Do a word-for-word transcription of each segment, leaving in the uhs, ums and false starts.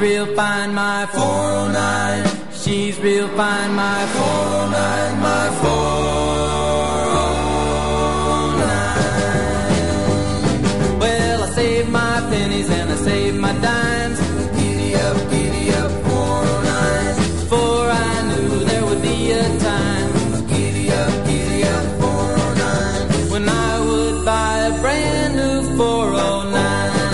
real fine, my four oh nine. She's real fine, my four oh nine, my four oh nine. Well, I saved my pennies and I saved my dimes. Giddy up, giddy up, four oh nine. Before I knew there would be a time. Giddy up, giddy up, four oh nine. When I would buy a brand new four oh nine.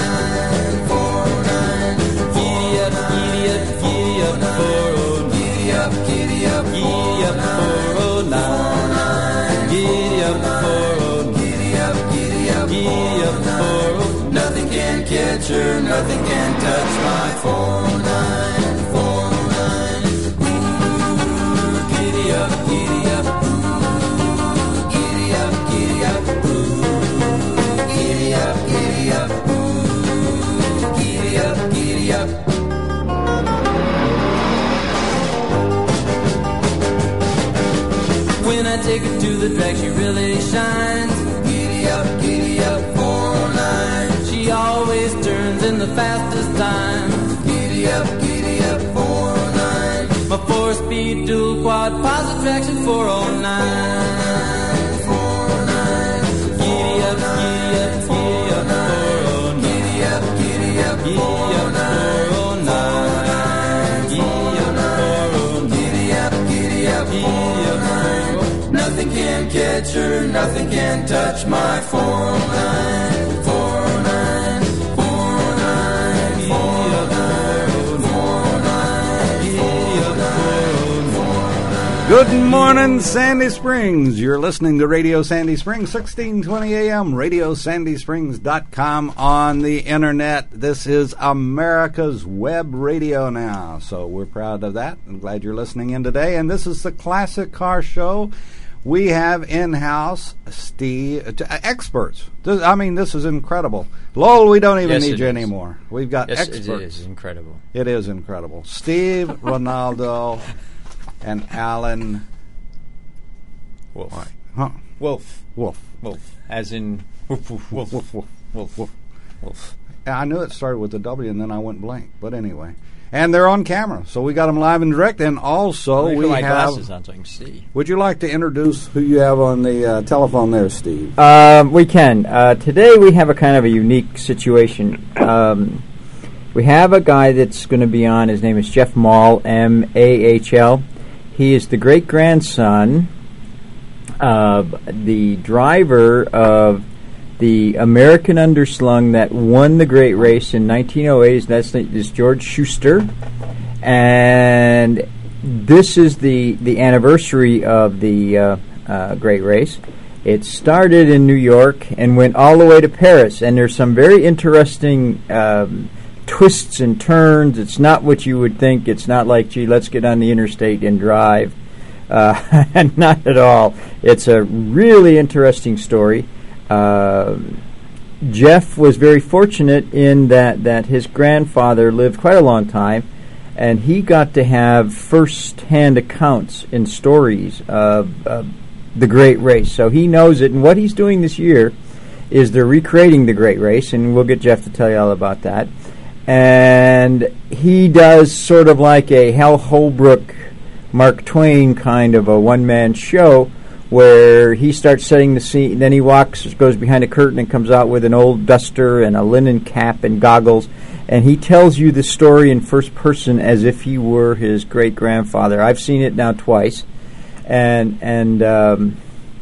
Catcher, nothing can touch my four oh nine, four oh nine. Ooh, giddy up, giddy up, ooh, giddy up, giddy up, ooh, giddy up, giddy up, ooh, giddy up, giddy up. When I take her to the drag, she really shines. Giddy up, giddy up, four oh nine. She always turns in the fastest time. Giddy up, giddy up, four oh nine. My four-speed dual quad positive traction four oh nine. four oh nine. Giddy up, giddy up, giddy up, four oh nine. Giddy up, giddy up, four oh nine. Giddy up, giddy up, giddy up, four oh nine. Nothing can catch her, nothing can touch my four oh nine. Good morning, Sandy Springs. You're listening to Radio Sandy Springs, sixteen twenty A M, radio sandy springs dot com on the internet. This is America's Web Radio now, so we're proud of that. I'm glad you're listening in today. And this is the Classic Car Show. We have in-house Steve, uh, experts. This, I mean, this is incredible. Lowell, we don't even yes, need you is. anymore. We've got yes, experts. It is incredible. It is incredible. Steve, Ronaldo, and Alan Wolf. Right. Huh. Wolf. Wolf. Wolf. As in woof, woof, woof. Wolf, wolf, wolf, wolf. Wolf. I knew it started with a W and then I went blank. But anyway. And they're on camera, so we got them live and direct. And also Let me we put my have... glasses on so I can see. Would you like to introduce who you have on the uh, telephone there, Steve? Um, we can. Uh, today we have a kind of a unique situation. Um, we have a guy that's going to be on. His name is Jeff Mahl, M A H L. He is the great-grandson of the driver of the American Underslung that won the great race in nineteen oh eight. That's is George Schuster. And this is the, the anniversary of the uh, uh, great race. It started in New York and went all the way to Paris. And there's some very interesting um, twists and turns. It's not what you would think. It's not like, gee, let's get on the interstate and drive. Uh, not at all. It's a really interesting story. Uh, Jeff was very fortunate in that, that his grandfather lived quite a long time, and he got to have first-hand accounts and stories of uh, the great race. So he knows it, and what he's doing this year is they're recreating the great race, and we'll get Jeff to tell you all about that. And he does sort of like a Hal Holbrook, Mark Twain kind of a one-man show where he starts setting the scene, then he walks, goes behind a curtain and comes out with an old duster and a linen cap and goggles, and he tells you the story in first person as if he were his great-grandfather. I've seen it now twice, and and um,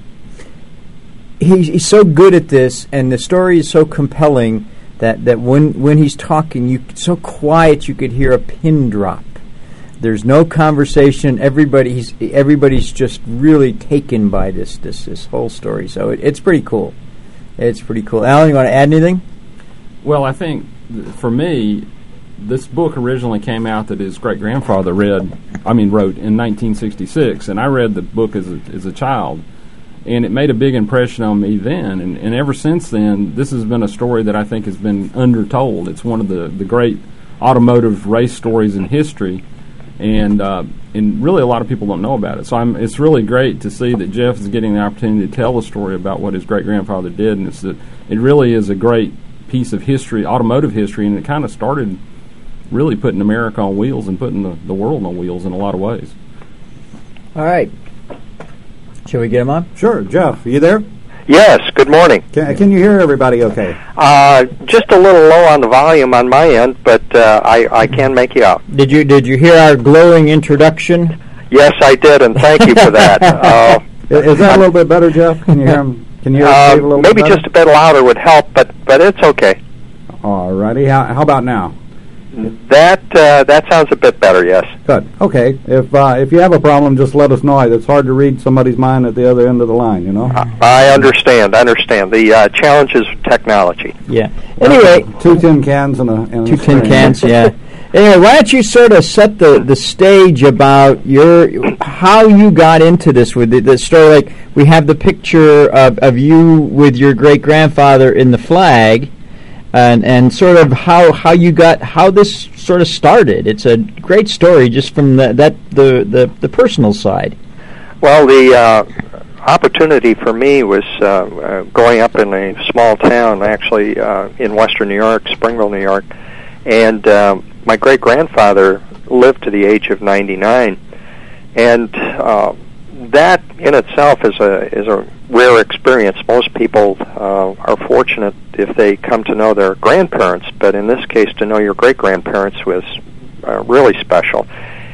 he's, he's so good at this, and the story is so compelling that, that when, when he's talking, you so quiet you could hear a pin drop. There's no conversation. Everybody's everybody's just really taken by this this this whole story. So it, it's pretty cool. It's pretty cool. Alan, you want to add anything? Well, I think th- for me, this book originally came out that his great grandfather read. I mean, wrote in nineteen sixty-six, and I read the book as a, as a child, and it made a big impression on me then. And, and ever since then, this has been a story that I think has been undertold. It's one of the the great automotive race stories in history. And uh, and really, a lot of people don't know about it. So I'm, it's really great to see that Jeff is getting the opportunity to tell the story about what his great grandfather did. And it's that it really is a great piece of history, automotive history, and it kind of started really putting America on wheels and putting the, the world on wheels in a lot of ways. All right. Shall we get him on? Sure. Jeff, are you there? Yes, good morning. Can, can you hear everybody okay? Uh, just a little low on the volume on my end, but uh, I, I can make you out. Did you did you hear our glowing introduction? Yes, I did, and thank you for that. Uh, Is, is that a little bit better, Jeff? Can you hear him? Can you hear uh, Steve a little maybe bit better? just a bit louder would help, but, but it's okay. All righty. How, how about now? That uh, that sounds a bit better, yes. Good. Okay. If uh, if you have a problem, just let us know. It's hard to read somebody's mind at the other end of the line, you know? I understand, I understand. The uh, challenges of technology. Yeah. Anyway, Two tin cans and a... And two a tin string. cans, yeah. Anyway, why don't you sort of set the, the stage about your how you got into this with the, the story? Like, we have the picture of, of you with your great-grandfather in the flag, and and sort of how, how you got how this sort of started. It's a great story just from the, that the, the, the personal side. Well, the uh, opportunity for me was uh, uh, growing up in a small town, actually uh, in western New York, Springville, New York, and uh, my great-grandfather lived to the age of ninety-nine, and uh, that in itself is a is a rare experience. Most people uh, are fortunate if they come to know their grandparents, but in this case, to know your great-grandparents was uh, really special.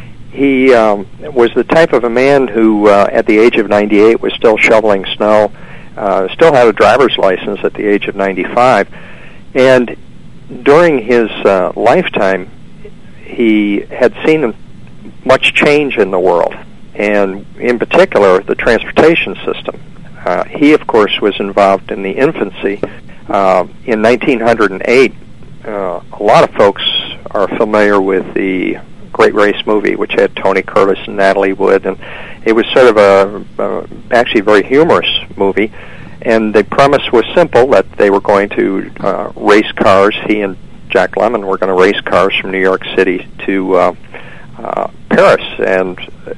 He um, was the type of a man who, uh, at the age of ninety-eight, was still shoveling snow, uh, still had a driver's license at the age of ninety-five, and during his uh, lifetime, he had seen much change in the world, and in particular, the transportation system. Uh, he, of course, was involved in the infancy. Uh, in nineteen oh eight, uh, a lot of folks are familiar with the Great Race movie, which had Tony Curtis and Natalie Wood, and it was sort of a, a actually a very humorous movie. And the premise was simple, that they were going to uh, race cars. He and Jack Lemmon were going to race cars from New York City to uh, uh, Paris. And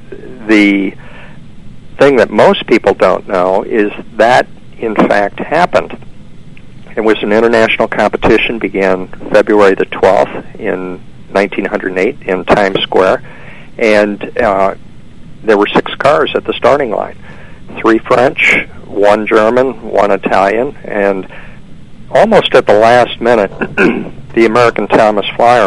the thing that most people don't know is that, in fact, happened. It was an international competition, began February the twelfth in nineteen oh eight in Times Square, and uh, there were six cars at the starting line. Three French, one German, one Italian, and almost at the last minute, the American Thomas Flyer.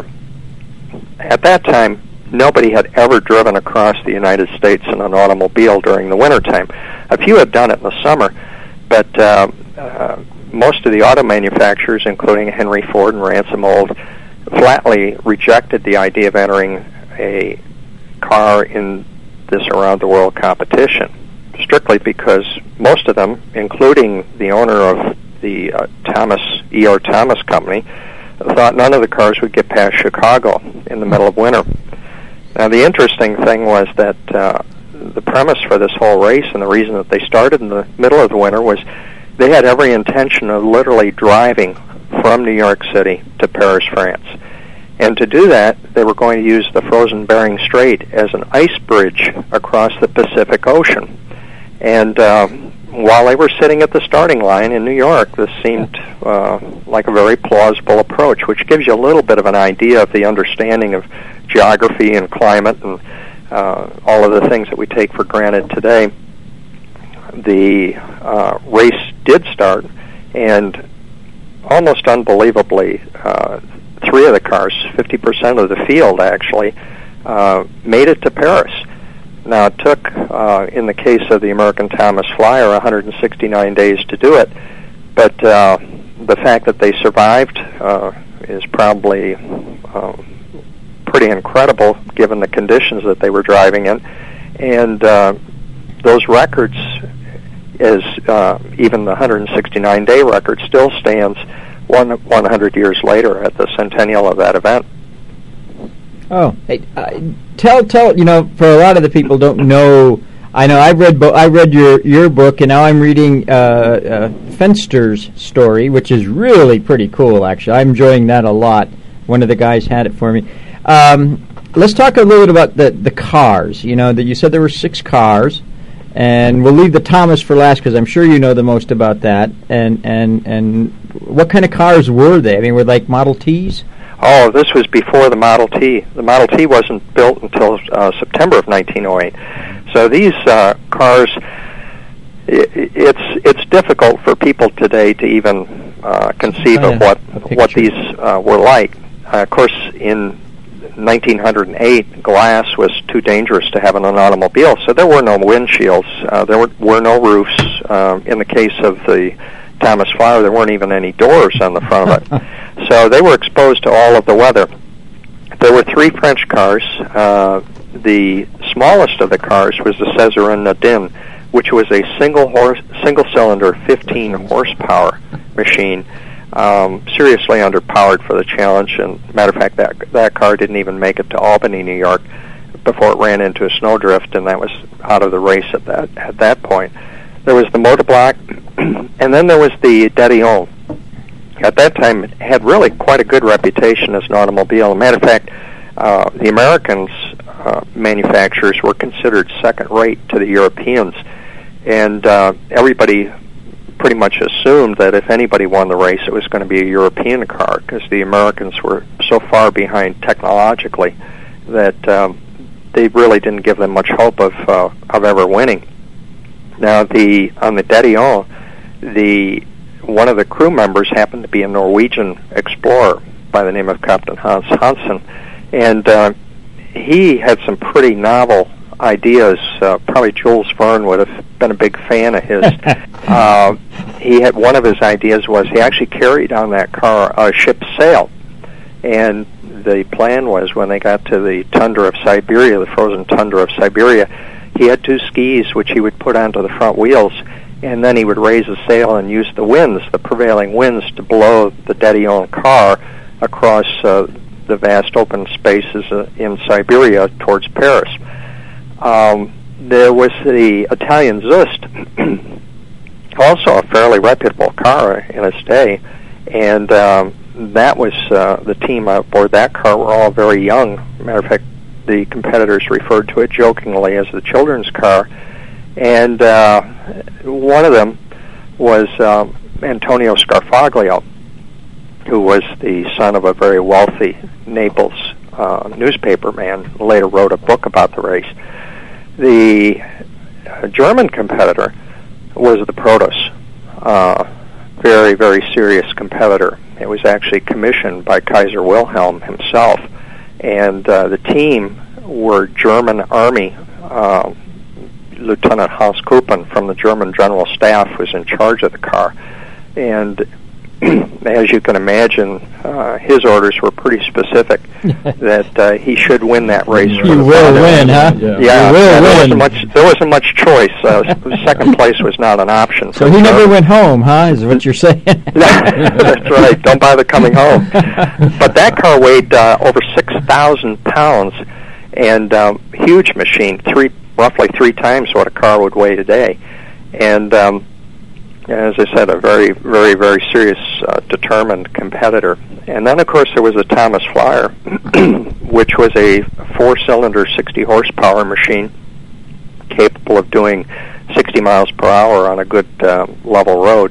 At that time, nobody had ever driven across the United States in an automobile during the wintertime. A few had done it in the summer, but uh, uh, most of the auto manufacturers, including Henry Ford and Ransom Old, flatly rejected the idea of entering a car in this around-the-world competition, strictly because most of them, including the owner of the uh, Thomas E R Thomas Company, thought none of the cars would get past Chicago in the middle of winter. Now, the interesting thing was that uh, the premise for this whole race, and the reason that they started in the middle of the winter, was they had every intention of literally driving from New York City to Paris, France. And to do that, they were going to use the frozen Bering Strait as an ice bridge across the Pacific Ocean. And uh, while they were sitting at the starting line in New York, this seemed uh, like a very plausible approach, which gives you a little bit of an idea of the understanding of geography and climate and uh, all of the things that we take for granted today. The uh, race did start, and almost unbelievably, uh, three of the cars, fifty percent of the field actually, uh, made it to Paris. Now, it took, uh, in the case of the American Thomas Flyer, one hundred sixty-nine days to do it, but uh, the fact that they survived uh, is probably uh, pretty incredible given the conditions that they were driving in. And uh, those records, as uh, even the one hundred sixty-nine day record, still stands one, one hundred years later at the centennial of that event. Oh, hey, uh, tell, tell, you know, for a lot of the people don't know, I know I've read, bo- I read your, your book, and now I'm reading uh, uh, Fenster's story, which is really pretty cool, actually. I'm enjoying that a lot. One of the guys had it for me. Um, let's talk a little bit about the, the cars. You know, that you said there were six cars, and we'll leave the Thomas for last because I'm sure you know the most about that. And, and, and what kind of cars were they? I mean, were they like Model Ts? Oh, this was before the Model T. The Model T wasn't built until uh, September of nineteen oh eight. So these uh, cars, it, it's it's difficult for people today to even uh, conceive of what what these uh, were like. Uh, of course, in nineteen oh eight, glass was too dangerous to have in an automobile, so there were no windshields. Uh, there were, were no roofs. Uh, in the case of the Thomas Flower, there weren't even any doors on the front of it. So they were exposed to all of the weather. There were three French cars. Uh, the smallest of the cars was the Cesarin Nadine, which was a single horse, single cylinder, fifteen horsepower machine. Um, seriously underpowered for the challenge, and matter of fact, that that car didn't even make it to Albany, New York, before it ran into a snowdrift, and that was out of the race at that at that point. There was the Motorblock, and then there was the Dadillon. At that time, it had really quite a good reputation as an automobile. As a matter of fact, uh, the Americans uh, manufacturers were considered second-rate to the Europeans, and uh, everybody pretty much assumed that if anybody won the race, it was going to be a European car, because the Americans were so far behind technologically that um, they really didn't give them much hope of uh, of ever winning. Now, the on the Dadillon, the one of the crew members happened to be a Norwegian explorer by the name of Captain Hans Hansen, and uh, he had some pretty novel ideas. Uh, probably Jules Verne would have been a big fan of his. uh, he had one of his ideas was he actually carried on that car a ship's sail, and the plan was when they got to the tundra of Siberia, the frozen tundra of Siberia, he had two skis which he would put onto the front wheels, and then he would raise the sail and use the winds, the prevailing winds, to blow the Dadillon car across uh, the vast open spaces uh, in Siberia towards Paris. Um, there was the Italian Zust, also a fairly reputable car in its day, and um, that was uh, the team aboard that car were all very young. Matter of fact, the competitors referred to it jokingly as the children's car, and uh, one of them was um, Antonio Scarfaglio, who was the son of a very wealthy Naples uh, newspaper man, later wrote a book about the race. The uh, German competitor was the Protus, uh, very, very serious competitor. It was actually commissioned by Kaiser Wilhelm himself, and uh, the team were German Army. Uh, Lieutenant Hans Kuppen from the German General Staff was in charge of the car, and as you can imagine, uh, his orders were pretty specific that uh, he should win that race. You will win, huh? Yeah, yeah, yeah will there win. wasn't much. There wasn't much choice. Uh, second place was not an option. So he never German. went home, huh? Is what you're saying? That's right. Don't bother coming home. But that car weighed uh, over six thousand pounds, and um, huge machine, three roughly three times what a car would weigh today, and. Um, As I said, a very, very, very serious, uh, determined competitor. And then, of course, there was the Thomas Flyer, which was a four-cylinder, sixty horsepower machine capable of doing sixty miles per hour on a good uh, level road.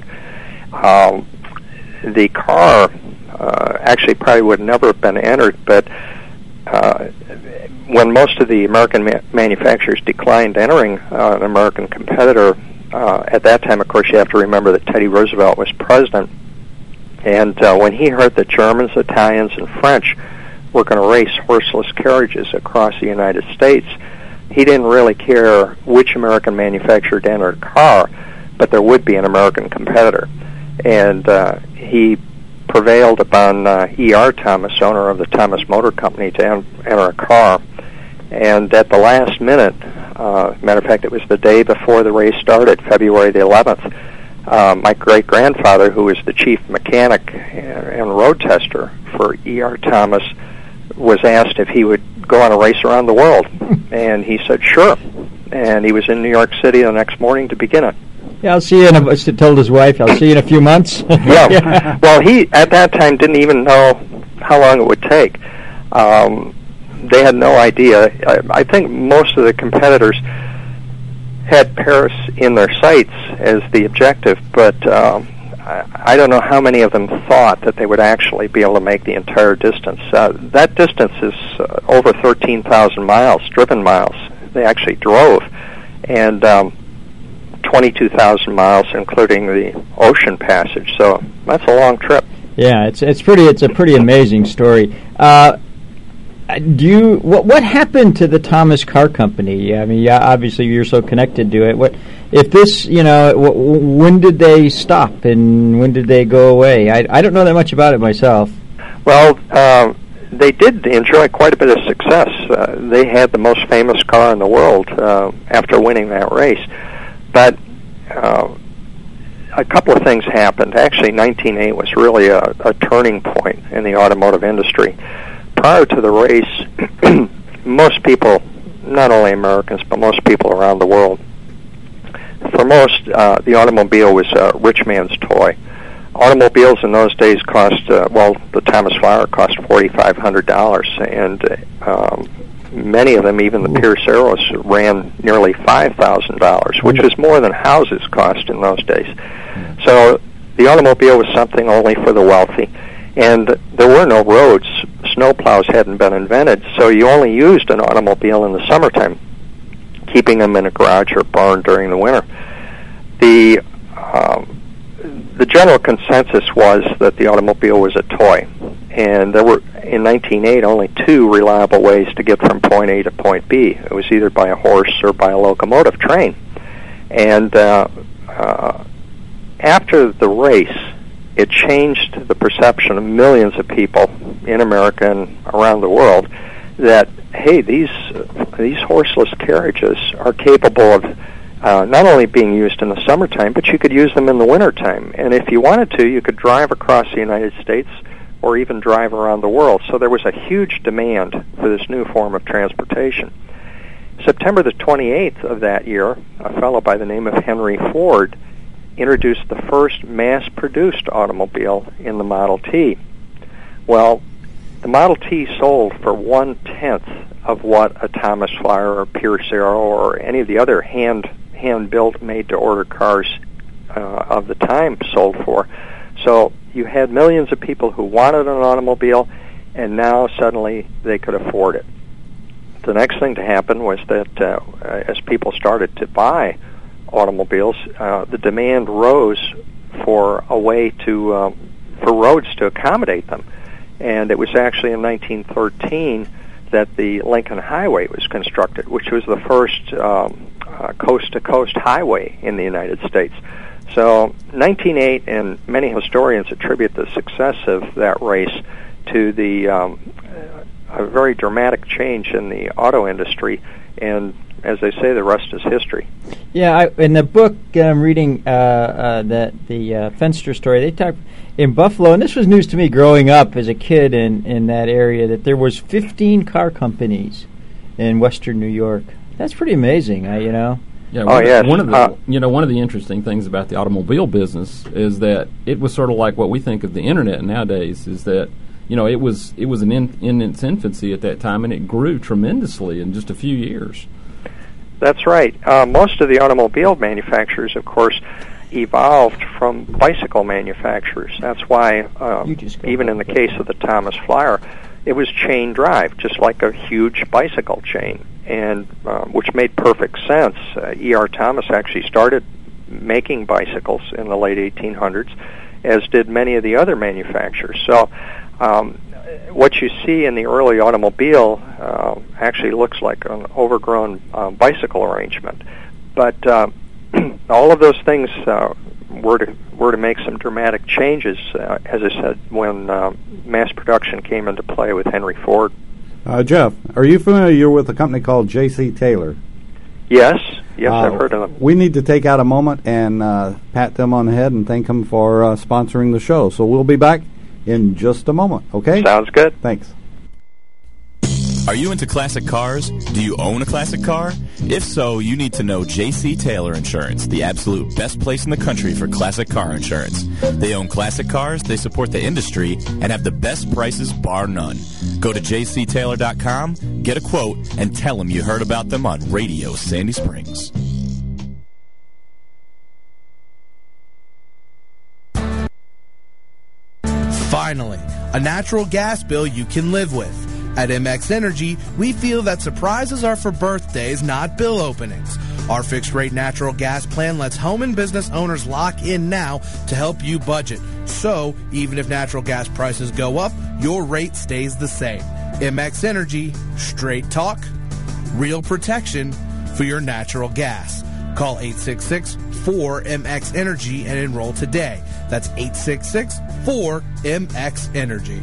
Um, the car uh, actually probably would never have been entered, but uh, when most of the American ma- manufacturers declined entering uh, an American competitor, Uh, at that time, of course, you have to remember that Teddy Roosevelt was president, and uh, when he heard that Germans, Italians, and French were going to race horseless carriages across the United States, he didn't really care which American manufacturer entered a car, but there would be an American competitor. And uh, he prevailed upon uh, E R Thomas, owner of the Thomas Motor Company, to en- enter a car. And at the last minute, uh, matter of fact, it was the day before the race started, February the eleventh, uh, my great-grandfather, who was the chief mechanic and, and road tester for E R Thomas, was asked if he would go on a race around the world. And he said, sure. And he was in New York City the next morning to begin it. Yeah, I'll see you in a, he told his wife, I'll see you in a few months. yeah. yeah. Well, he, at that time, didn't even know how long it would take. Um, They had no idea. I, I think most of the competitors had Paris in their sights as the objective, but um, I, I don't know how many of them thought that they would actually be able to make the entire distance. Uh, that distance is uh, over thirteen thousand miles, driven miles. They actually drove, and um, twenty-two thousand miles, including the ocean passage. So that's a long trip. Yeah, it's it's pretty. It's a pretty amazing story. Uh, do you what what happened to the Thomas Car Company? I mean, yeah, obviously you're so connected to it. What if this? You know, w- when did they stop and when did they go away? I I don't know that much about it myself. Well, uh, they did enjoy quite a bit of success. Uh, they had the most famous car in the world uh, after winning that race, but. Uh, A couple of things happened. Actually, nineteen oh eight was really a, a turning point in the automotive industry. Prior to the race, most people, not only Americans, but most people around the world, for most, uh, the automobile was a rich man's toy. Automobiles in those days cost, uh, well, the Thomas Flyer cost four thousand five hundred dollars, and um, many of them, even the Pierce Arrows, ran nearly five thousand dollars, which was more than houses cost in those days. So the automobile was something only for the wealthy, and there were no roads. Snowplows hadn't been invented, so you only used an automobile in the summertime, keeping them in a garage or barn during the winter. The um, the general consensus was that the automobile was a toy, and there were, in nineteen oh eight, only two reliable ways to get from point A to point B. It was either by a horse or by a locomotive train. And uh, uh, after the race, it changed the perception of millions of people in America and around the world that, hey, these these horseless carriages are capable of uh, not only being used in the summertime, but you could use them in the wintertime. And if you wanted to, you could drive across the United States or even drive around the world. So there was a huge demand for this new form of transportation. September the twenty-eighth of that year, a fellow by the name of Henry Ford introduced the first mass-produced automobile in the Model T. Well, the Model T sold for one-tenth of what a Thomas Flyer or Pierce Arrow or any of the other hand hand-built, made-to-order cars uh, of the time sold for. So you had millions of people who wanted an automobile, and now suddenly they could afford it. The next thing to happen was that uh, as people started to buy automobiles, uh, the demand rose for a way to um, for roads to accommodate them. And it was actually in nineteen thirteen that the Lincoln Highway was constructed, which was the first um, uh, coast-to-coast highway in the United States. So nineteen oh eight, and many historians attribute the success of that race to the um, a very dramatic change in the auto industry, and as they say, the rest is history. Yeah, I, in the book I'm reading, uh, uh, that the uh, Fenster story, they talk in Buffalo, and this was news to me growing up as a kid in, in that area, that there was fifteen car companies in Western New York. That's pretty amazing, uh, you know. Yeah, oh, one, yes. one of the uh, you know one of the interesting things about the automobile business is that it was sort of like what we think of the internet nowadays. Is that you know it was it was an in, in its infancy at that time, and it grew tremendously in just a few years. That's right. Uh, most of the automobile manufacturers, of course, evolved from bicycle manufacturers. That's why, um, even in the case of the Thomas Flyer, it was chain drive, just like a huge bicycle chain, and uh, which made perfect sense. Uh, E R Thomas actually started making bicycles in the late eighteen hundreds, as did many of the other manufacturers. So um, what you see in the early automobile uh, actually looks like an overgrown uh, bicycle arrangement. But uh, all of those things uh, were to were to make some dramatic changes, uh, as I said, when uh, mass production came into play with Henry Ford. Uh, Jeff, are you familiar with a company called J C Taylor? Yes, yes, uh, I've heard of them. We need to take out a moment and uh, pat them on the head and thank them for uh, sponsoring the show. So we'll be back in just a moment, okay? Sounds good. Thanks. Are you into classic cars? Do you own a classic car? If so, you need to know J C Taylor Insurance, the absolute best place in the country for classic car insurance. They own classic cars, they support the industry, and have the best prices bar none. Go to j c taylor dot com, get a quote, and tell them you heard about them on Radio Sandy Springs. Finally, a natural gas bill you can live with. At M X Energy, we feel that surprises are for birthdays, not bill openings. Our fixed-rate natural gas plan lets home and business owners lock in now to help you budget. So, even if natural gas prices go up, your rate stays the same. M X Energy, straight talk, real protection for your natural gas. Call eight six six, four, M X Energy and enroll today. That's eight six six, four, M X Energy.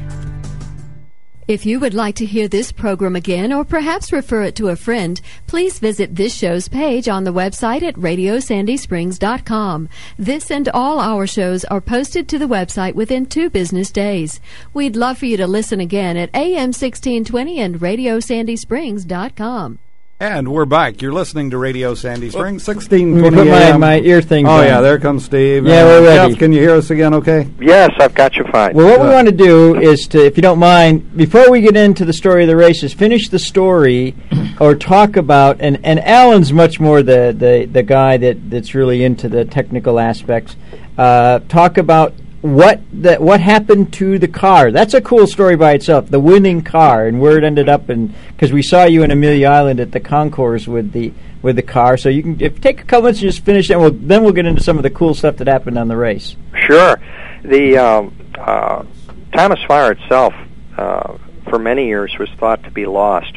If you would like to hear this program again or perhaps refer it to a friend, please visit this show's page on the website at radio sandy springs dot com. This and all our shows are posted to the website within two business days. We'd love for you to listen again at A M sixteen twenty and radio sandy springs dot com. And we're back. You're listening to Radio Sandy Springs, sixteen Let me twenty put my, A M. my ear thing Oh, down. yeah, there comes Steve. Yeah, Uh, we're ready. Jeff, can you hear us again okay? Yes, I've got you fine. Well, what we Good. want to do is to, if you don't mind, before we get into the story of the races, finish the story or talk about, and, and Alan's much more the, the, the guy that, that's really into the technical aspects, uh, talk about what the, what happened to the car. That's a cool story by itself, the winning car, and where it ended up, and because we saw you in Amelia Island at the concourse with the with the car. So you can if, take a couple minutes and just finish, and we'll, then we'll get into some of the cool stuff that happened on the race. Sure. The um, uh, Thomas Flyer itself, uh, for many years, was thought to be lost.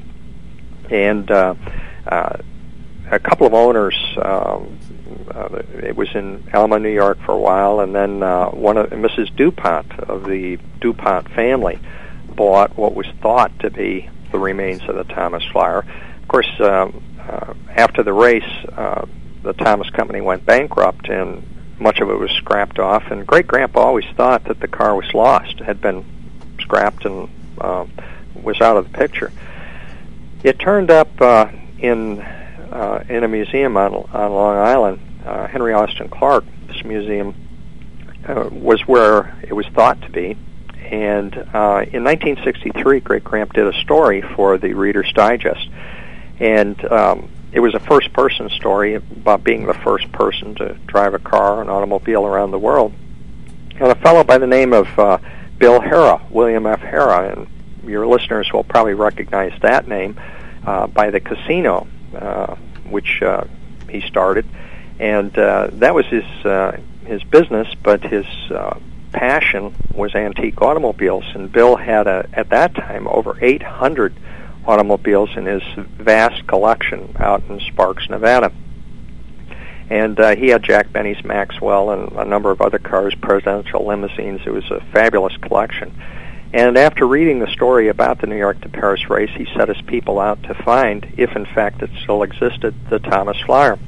And uh, uh, a couple of owners, um, uh, it was in Alma, New York for a while, and then uh, one of Missus DuPont of the DuPont family bought what was thought to be the remains of the Thomas Flyer. Of course, um, uh, after the race, uh, the Thomas Company went bankrupt, and much of it was scrapped off, and Great-Grandpa always thought that the car was lost, had been scrapped and uh, was out of the picture. It turned up uh, in uh, in a museum on, on Long Island. Uh, Henry Austin Clark, this museum, uh, was where it was thought to be. And uh, in nineteen sixty-three, Great-Grandpa did a story for the Reader's Digest. And um, it was a first-person story about being the first person to drive a car, an automobile around the world. And a fellow by the name of uh, Bill Harrah, William F. Harrah, and your listeners will probably recognize that name uh, by the casino, uh, which uh, he started. And uh, that was his uh, his business, but his uh, passion was antique automobiles. And Bill had, a, at that time, over eight hundred automobiles in his vast collection out in Sparks, Nevada. And uh, he had Jack Benny's Maxwell and a number of other cars, presidential limousines. It was a fabulous collection. And after reading the story about the New York to Paris race, he set his people out to find, if in fact it still existed, the Thomas Flyer.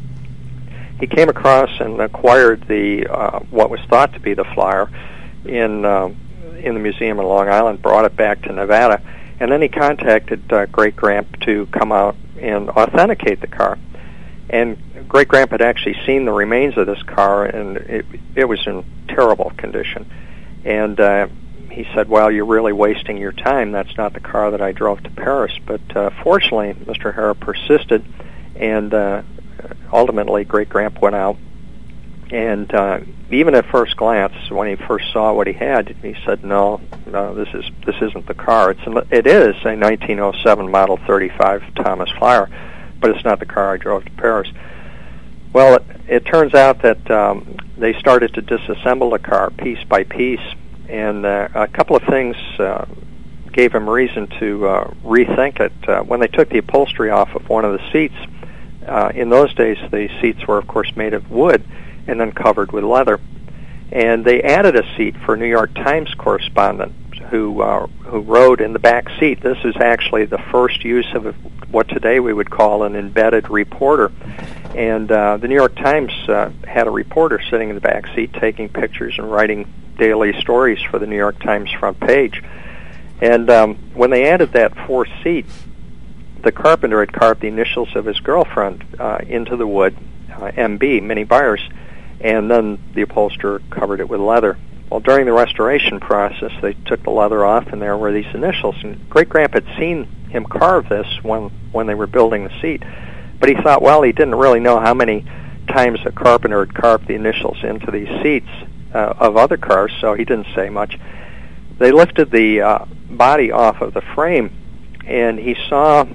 He came across and acquired the uh, what was thought to be the Flyer in uh, in the museum in Long Island, brought it back to Nevada, and then he contacted uh, Great-Grandpa to come out and authenticate the car. And Great-Grandpa had actually seen the remains of this car, and it, it was in terrible condition. And uh, he said, well, you're really wasting your time. That's not the car that I drove to Paris. But uh, fortunately, Mister Harrah persisted, and uh, ultimately Great-Grandpa went out. And uh, even at first glance, when he first saw what he had, he said, no, no, this is this isn't the car. It's an, it is a nineteen oh seven Model thirty-five Thomas Flyer, but it's not the car I drove to Paris. Well, it, it turns out that um, they started to disassemble the car piece by piece, and uh, a couple of things uh, gave him reason to uh, rethink it. Uh, when they took the upholstery off of one of the seats, uh, in those days the seats were, of course, made of wood and then covered with leather. And they added a seat for a New York Times correspondent who uh, who rode in the back seat. This is actually the first use of a, what today we would call an embedded reporter. And uh, the New York Times uh, had a reporter sitting in the back seat taking pictures and writing daily stories for the New York Times front page. And um, when they added that fourth seat, the carpenter had carved the initials of his girlfriend uh, into the wood, uh, M B, Minnie Byers, and then the upholsterer covered it with leather. Well, during the restoration process, they took the leather off, and there were these initials. And Great-Grandpa had seen him carve this when when they were building the seat. But he thought, well, he didn't really know how many times a carpenter had carved the initials into these seats uh, of other cars, so he didn't say much. they lifted the uh, body off of the frame, and he saw,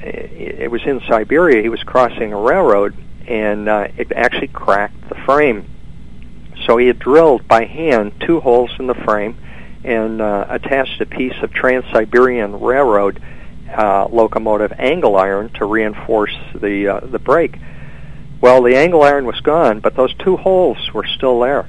it was in Siberia, he was crossing a railroad, and uh, it actually cracked the frame. So he had drilled by hand two holes in the frame and uh, attached a piece of Trans-Siberian Railroad uh, locomotive angle iron to reinforce the uh, the brake. Well, the angle iron was gone, but those two holes were still there.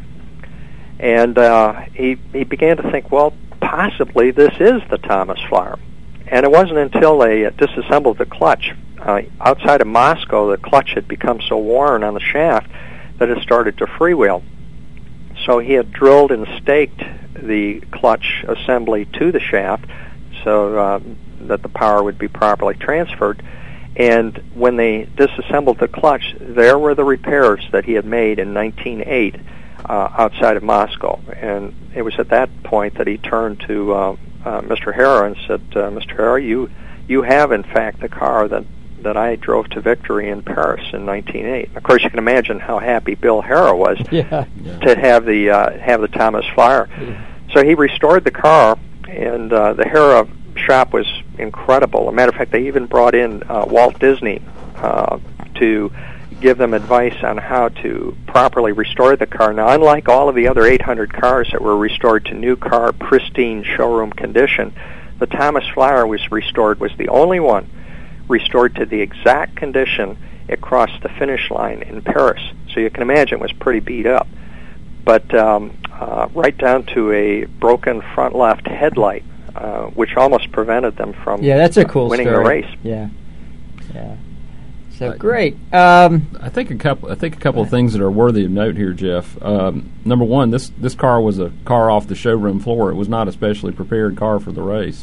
And uh, he, he began to think, well, possibly this is the Thomas Flyer. And it wasn't until they uh, disassembled the clutch. Uh, outside of Moscow, the clutch had become so worn on the shaft that it started to freewheel. So he had drilled and staked the clutch assembly to the shaft so uh, that the power would be properly transferred. And when they disassembled the clutch, there were the repairs that he had made in nineteen oh eight uh, outside of Moscow. And it was at that point that he turned to uh, uh, Mister Harrah and said, uh, Mister Harrah, you you have, in fact, the car that, that I drove to victory in Paris in nineteen oh eight. Of course, you can imagine how happy Bill Harrah was yeah. to have the uh, have the Thomas Flyer. Yeah. So he restored the car, and uh, the Harrah shop was incredible. As a matter of fact, they even brought in uh, Walt Disney uh, to give them advice on how to properly restore the car. Now, unlike all of the other eight hundred cars that were restored to new car, pristine showroom condition, the Thomas Flyer was restored, was the only one restored to the exact condition it crossed the finish line in Paris. So you can imagine it was pretty beat up. But um, uh, right down to a broken front left headlight, uh, which almost prevented them from yeah, that's a cool winning story. the race. Yeah, yeah. So great. Um, I think a couple. I think a couple of things that are worthy of note here, Jeff. Um, number one, this this car was a car off the showroom floor. It was not a specially prepared car for the race,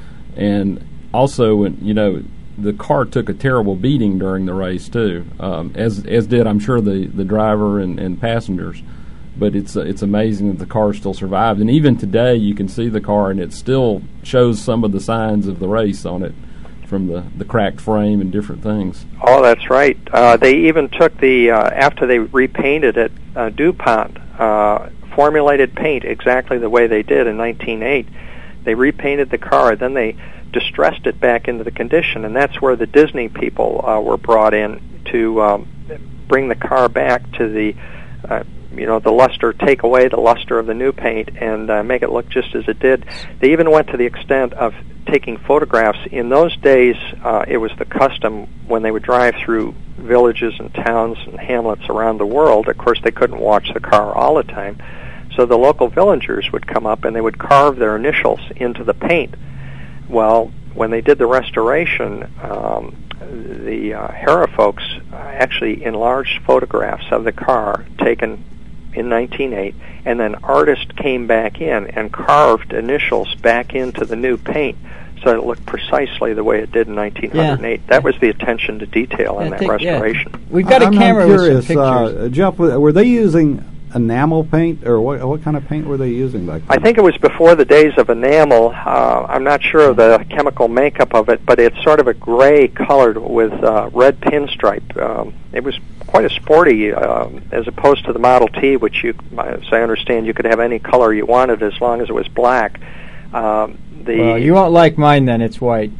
and also, you know, the car took a terrible beating during the race too, um, as as did I'm sure the, the driver and, and passengers. But it's uh, it's amazing that the car still survived, and even today you can see the car and it still shows some of the signs of the race on it, from the, the cracked frame and different things. Oh, that's right. Uh, they even took the uh, after they repainted it, uh, DuPont uh, formulated paint exactly the way they did in nineteen oh eight. They repainted the car, then they distressed it back into the condition, and that's where the Disney people uh, were brought in to um, bring the car back to the, uh, you know, the luster, take away the luster of the new paint and uh, make it look just as it did. They even went to the extent of taking photographs. In those days, uh, it was the custom when they would drive through villages and towns and hamlets around the world. Of course, they couldn't watch the car all the time, so the local villagers would come up and they would carve their initials into the paint. Well, when they did the restoration, um, the uh, Harrah folks actually enlarged photographs of the car taken in nineteen oh eight, and then artists came back in and carved initials back into the new paint so that it looked precisely the way it did in nineteen oh eight. Yeah. That was the attention to detail in I that think, restoration. Yeah. We've got a I'm, camera I'm curious, with some pictures. Uh, Jeff, were they using enamel paint, or what what kind of paint were they using back then? I think it was before the days of enamel. Uh, I'm not sure of the chemical makeup of it, but it's sort of a gray colored with uh, red pinstripe. Um, it was quite a sporty, uh, as opposed to the Model T, which you, as I understand, you could have any color you wanted as long as it was black. Um, the well, you won't like mine then. It's white.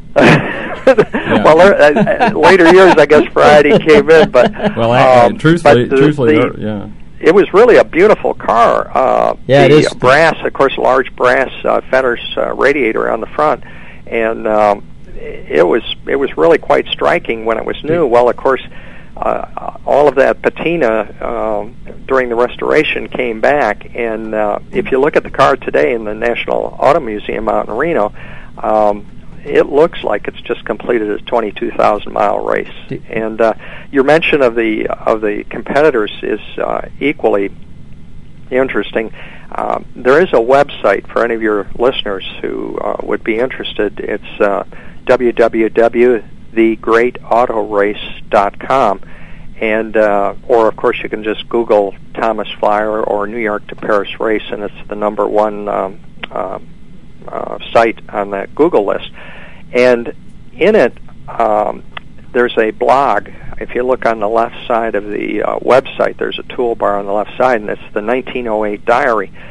yeah. Well, uh, later years, I guess variety came in, but well, I, um, uh, truthfully, but the, truthfully, the, yeah. It was really a beautiful car. Uh, yeah, the it is. brass, of course, large brass uh, Fenders uh, radiator on the front, and um, it was it was really quite striking when it was new. Well, of course, uh, all of that patina um, during the restoration came back, and uh, if you look at the car today in the National Auto Museum out in Reno, um, it looks like it's just completed a twenty-two thousand mile race. And uh, your mention of the of the competitors is uh, equally interesting. Uh, there is a website for any of your listeners who uh, would be interested. It's uh, w w w dot the great auto race dot com, and uh, or of course you can just Google Thomas Flyer or New York to Paris race, and it's the number one um, uh, uh, site on that Google list. And in it, um, there's a blog. If you look on the left side of the uh, website, there's a toolbar on the left side, and it's the nineteen oh eight diary.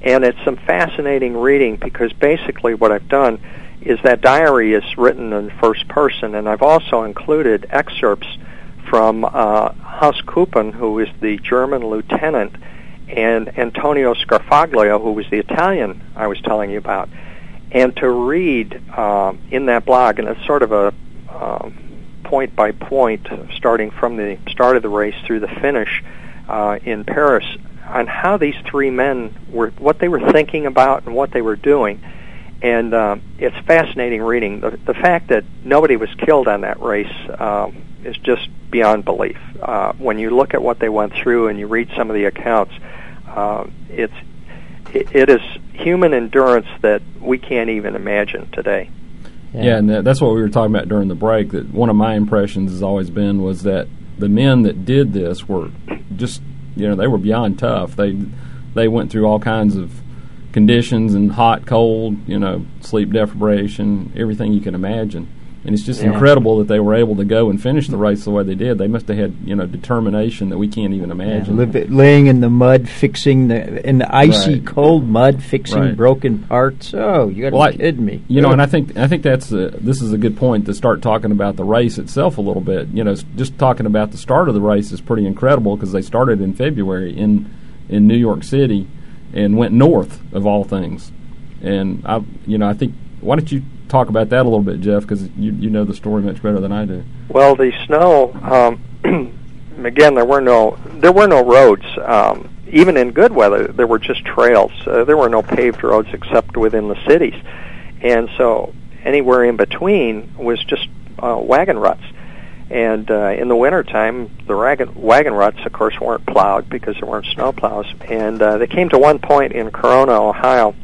And it's some fascinating reading because basically what I've done is that diary is written in first person, and I've also included excerpts from uh, Hans Kupen, who is the German lieutenant, and Antonio Scarfaglio, who was the Italian I was telling you about. And to read uh, in that blog, and it's sort of a um, point by point, starting from the start of the race through the finish uh, in Paris, on how these three men were, what they were thinking about and what they were doing. And uh, it's fascinating reading. The, the fact that nobody was killed on that race um, is just beyond belief. Uh, when you look at what they went through and you read some of the accounts, uh, it's it, it is human endurance that we can't even imagine today. Yeah, yeah and that, that's what we were talking about during the break. That one of my impressions has always been was that the men that did this were just, you know, they were beyond tough. They they went through all kinds of conditions and hot, cold, you know, sleep deprivation, everything you can imagine. And it's just yeah. incredible that they were able to go and finish the race the way they did. They must have had, you know, determination that we can't even imagine. Yeah, li- laying in the mud, fixing the in the icy right. cold mud, fixing right. broken parts. Oh, you got to well, be kidding me! You know, and I think I think that's a, this is a good point to start talking about the race itself a little bit. You know, just talking about the start of the race is pretty incredible because they started in February in in New York City and went north of all things. And I, you know, I think why don't you talk about that a little bit, Jeff, because you you know the story much better than I do. Well, the snow, um, again, there were no there were no roads. Um, even in good weather, there were just trails. Uh, there were no paved roads except within the cities, and so anywhere in between was just uh, wagon ruts. And uh, in the wintertime, the wagon, wagon ruts, of course, weren't plowed because there weren't snow plows. And uh, they came to one point in Corona, Ohio,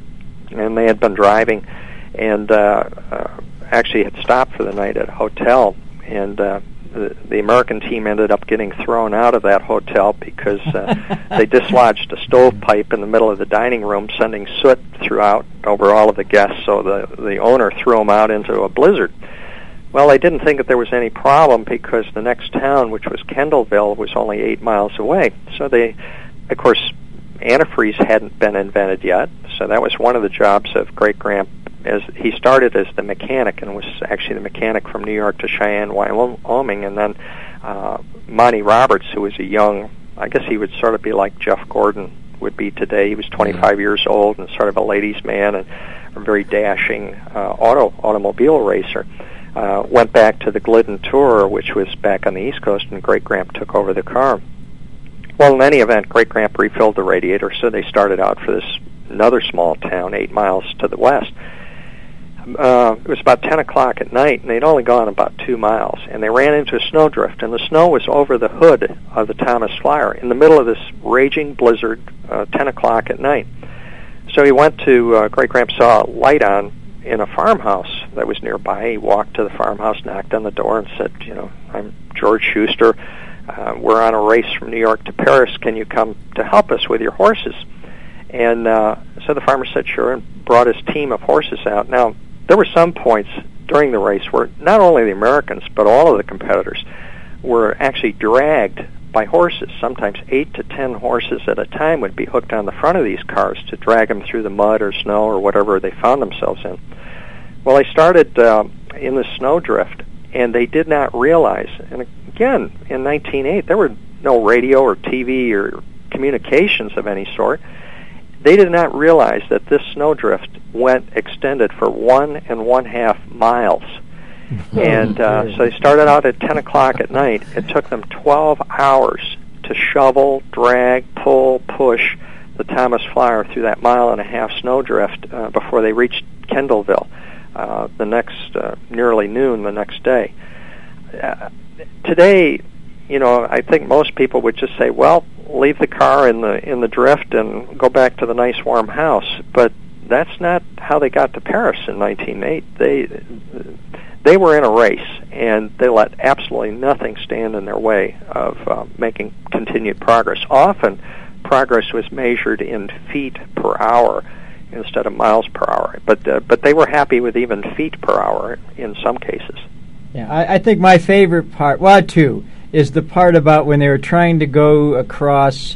and they had been driving and uh, uh, actually had stopped for the night at a hotel. And uh, the, the American team ended up getting thrown out of that hotel because uh, they dislodged a stovepipe in the middle of the dining room, sending soot throughout over all of the guests. So the, the owner threw them out into a blizzard. Well, they didn't think that there was any problem because the next town, which was Kendallville, was only eight miles away. So they, of course, antifreeze hadn't been invented yet. So that was one of the jobs of Great Grant. As he started as the mechanic and was actually the mechanic from New York to Cheyenne, Wyoming, and then uh, Monty Roberts, who was a young, I guess he would sort of be like Jeff Gordon would be today. He was twenty-five years old and sort of a ladies' man and a very dashing uh, auto automobile racer. Uh, went back to the Glidden Tour, which was back on the East Coast, and Great Gramp took over the car. Well, in any event, Great Gramp refilled the radiator, so they started out for this another small town eight miles to the west. Uh, it was about ten o'clock at night, and they'd only gone about two miles, and they ran into a snowdrift, and the snow was over the hood of the Thomas Flyer in the middle of this raging blizzard, uh, ten o'clock at night. So he went to, uh, Great Gramp saw a light on in a farmhouse that was nearby. He walked to the farmhouse, knocked on the door, and said, you know, I'm George Schuster. Uh, we're on a race from New York to Paris. Can you come to help us with your horses? And uh, so the farmer said sure and brought his team of horses out. Now, there were some points during the race where not only the Americans, but all of the competitors were actually dragged by horses. Sometimes eight to ten horses at a time would be hooked on the front of these cars to drag them through the mud or snow or whatever they found themselves in. Well, they started uh, in the snowdrift, and they did not realize, and again, in nineteen oh eight, there were no radio or T V or communications of any sort. They did not realize that this snowdrift went extended for one and one half miles. And uh, so they started out at ten o'clock at night. It took them twelve hours to shovel, drag, pull, push the Thomas Flyer through that mile and a half snowdrift uh, before they reached Kendallville uh, the next, uh, nearly noon the next day. Uh, today, you know, I think most people would just say, well, leave the car in the in the drift and go back to the nice warm house. But that's not how they got to Paris in nineteen oh eight. They they were in a race, and they let absolutely nothing stand in their way of uh, making continued progress. Often, progress was measured in feet per hour instead of miles per hour. But uh, but they were happy with even feet per hour in some cases. Yeah, I, I think my favorite part, well, two, is the part about when they were trying to go across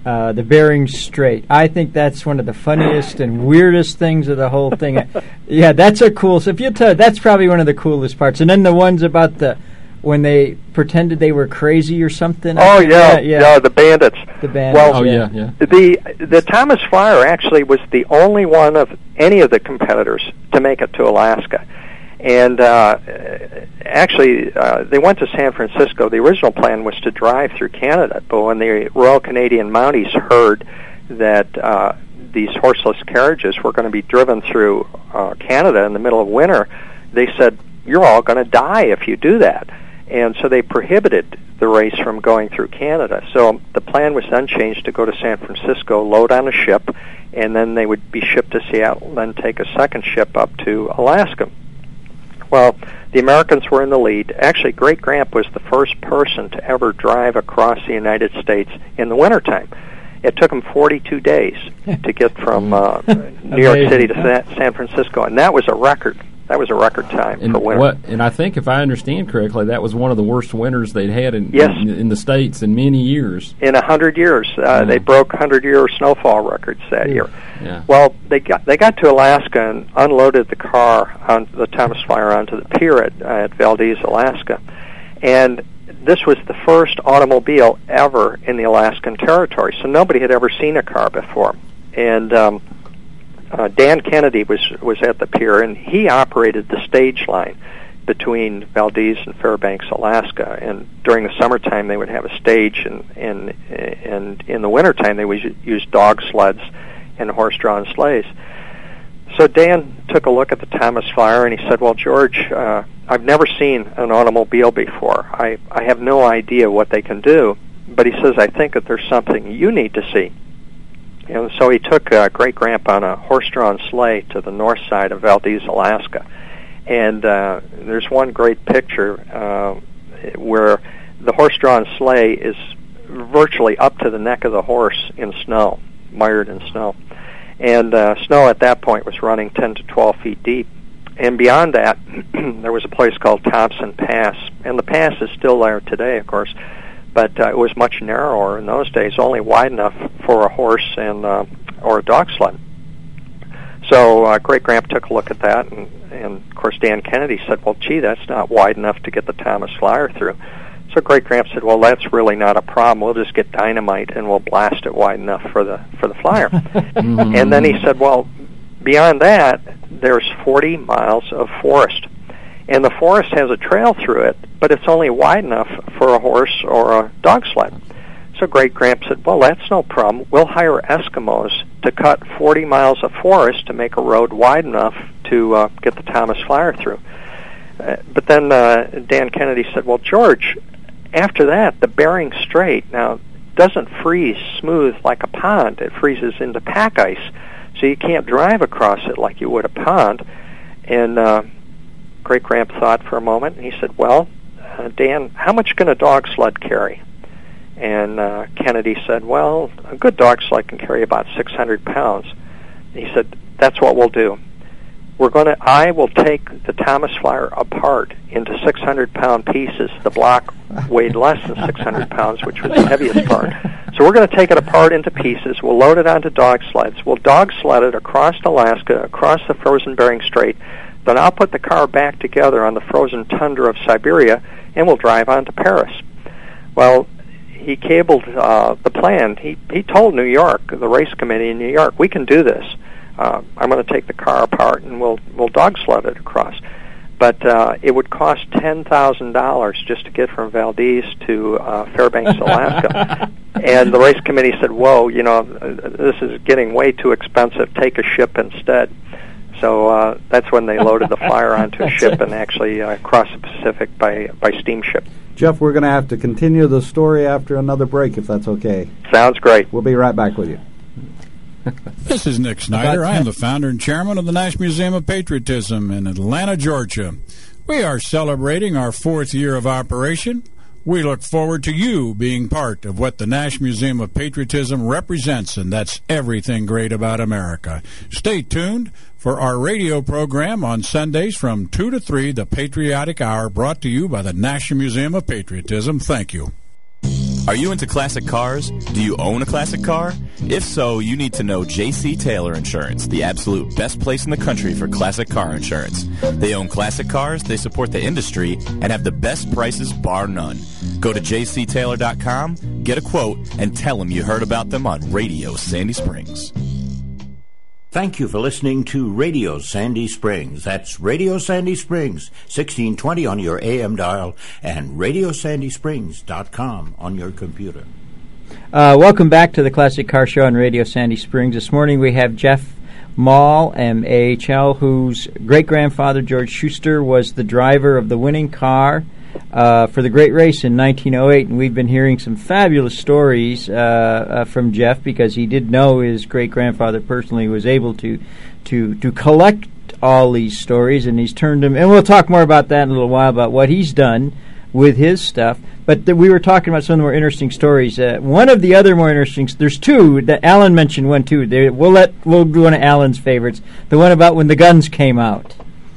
Uh, the Bering Strait. I think that's one of the funniest and weirdest things of the whole thing. Yeah, that's a cool. So if you tell, that's probably one of the coolest parts. And then the ones about the when they pretended they were crazy or something. Oh yeah, yeah, yeah, the bandits. The bandits. Well, Oh yeah, yeah. the the Thomas Flyer actually was the only one of any of the competitors to make it to Alaska. And uh, actually, uh, they went to San Francisco. The original plan was to drive through Canada, but when the Royal Canadian Mounties heard that uh, these horseless carriages were going to be driven through uh, Canada in the middle of winter, they said, "You're all going to die if you do that." And so they prohibited the race from going through Canada. So the plan was then changed to go to San Francisco, load on a ship, and then they would be shipped to Seattle, then take a second ship up to Alaska. Well, the Americans were in the lead. Actually, Great Gramp was the first person to ever drive across the United States in the wintertime. It took him forty-two days to get from uh, New York City to Sa- San Francisco, and that was a record. That was a record time and for winter. What, and I think, if I understand correctly, that was one of the worst winters they'd had in yes. in, in the States in many years. In a hundred years, uh, yeah. they broke hundred-year snowfall records that yeah. year. Yeah. Well, they got they got to Alaska and unloaded the car on the Thomas Flyer onto the pier at, uh, at Valdez, Alaska, and this was the first automobile ever in the Alaskan Territory. So nobody had ever seen a car before, and um, uh, Dan Kennedy was was at the pier, and he operated the stage line between Valdez and Fairbanks, Alaska. And during the summertime, they would have a stage, and and and in the wintertime, they would use dog sleds and horse-drawn sleighs. So Dan took a look at the Thomas Flyer, and he said, "Well, George, uh, I've never seen an automobile before. I, I have no idea what they can do, but he says, I think that there's something you need to see." And so he took uh, Great Gramp on a horse-drawn sleigh to the north side of Valdez, Alaska. And uh, there's one great picture uh, where the horse-drawn sleigh is virtually up to the neck of the horse in snow, mired in snow. And uh, snow at that point was running ten to twelve feet deep. And beyond that, there was a place called Thompson Pass. And the pass is still there today, of course. But uh, it was much narrower in those days, only wide enough for a horse and uh, or a dog sled. So uh, Great Gramp took a look at that, and, and of course Dan Kennedy said, "Well, gee, that's not wide enough to get the Thomas Flyer through." So Great Gramp said, "Well, that's really not a problem. We'll just get dynamite and we'll blast it wide enough for the for the Flyer." Mm-hmm. And then he said, "Well, beyond that, there's forty miles of forest. And the forest has a trail through it, but it's only wide enough for a horse or a dog sled." So Great Gramp said, "Well, that's no problem. We'll hire Eskimos to cut forty miles of forest to make a road wide enough to uh, get the Thomas Flyer through." Uh, but then uh, Dan Kennedy said, "Well, George, after that, the Bering Strait now doesn't freeze smooth like a pond. It freezes into pack ice, so you can't drive across it like you would a pond." And uh, Great Gramp thought for a moment, and he said, "Well, uh, Dan, how much can a dog sled carry?" And uh, Kennedy said, "Well, a good dog sled can carry about six hundred pounds. He said, "That's what we'll do. We're going to. I will take the Thomas Flyer apart into six hundred pound pieces. The block weighed less than six hundred pounds, which was the heaviest part. So we're going to take it apart into pieces. We'll load it onto dog sleds. We'll dog sled it across Alaska, across the frozen Bering Strait. Then I'll put the car back together on the frozen tundra of Siberia, and we'll drive on to Paris." Well, he cabled uh, the plan. He he told New York, the race committee in New York, "We can do this. Uh, I'm going to take the car apart and we'll we'll dog sled it across." But uh, it would cost ten thousand dollars just to get from Valdez to uh, Fairbanks, Alaska. And the race committee said, "Whoa, you know, this is getting way too expensive. Take a ship instead." So uh, that's when they loaded the Flyer onto a ship and actually uh, crossed the Pacific by, by steamship. Jeff, we're going to have to continue the story after another break, if that's okay. Sounds great. We'll be right back with you. This is Nick Snyder. I am the founder and chairman of the National Museum of Patriotism in Atlanta, Georgia. We are celebrating our fourth year of operation. We look forward to you being part of what the National Museum of Patriotism represents, and that's everything great about America. Stay tuned for our radio program on Sundays from two to three, the Patriotic Hour, brought to you by the National Museum of Patriotism. Thank you. Are you into classic cars? Do you own a classic car? If so, you need to know J C Taylor Insurance, the absolute best place in the country for classic car insurance. They own classic cars, they support the industry, and have the best prices bar none. Go to j c taylor dot com, get a quote, and tell them you heard about them on Radio Sandy Springs. Thank you for listening to Radio Sandy Springs. That's Radio Sandy Springs, sixteen twenty on your A M dial, and radio sandy springs dot com on your computer. Uh, welcome back to the Classic Car Show on Radio Sandy Springs. This morning we have Jeff Maul, M A H L, whose great-grandfather, George Schuster, was the driver of the winning car uh, for the great race in nineteen oh eight. And we've been hearing some fabulous stories uh, uh, from Jeff, because he did know his great-grandfather personally, was able to, to, to collect all these stories, and he's turned them, and we'll talk more about that in a little while, about what he's done with his stuff. But th- we were talking about some of the more interesting stories. Uh, one of the other more interesting, there's two that Alan mentioned. One too. They, we'll let we'll do one of Alan's favorites. The one about when the guns came out.